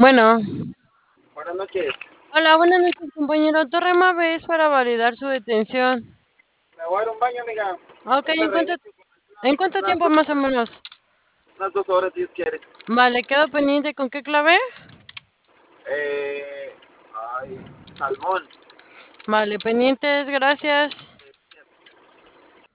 Bueno, Buenas noches. hola, buenas noches, compañero. Torre Maves para validar su detención. Me voy a dar un baño, amiga. Ok, Ahorita regreso. en cuánto Unas tiempo dos, más o menos? unas 2 horas, si Dios quiere. Vale, quedo pendiente. ¿Con qué clave? Eh, ay, salmón. Vale, pendientes, gracias.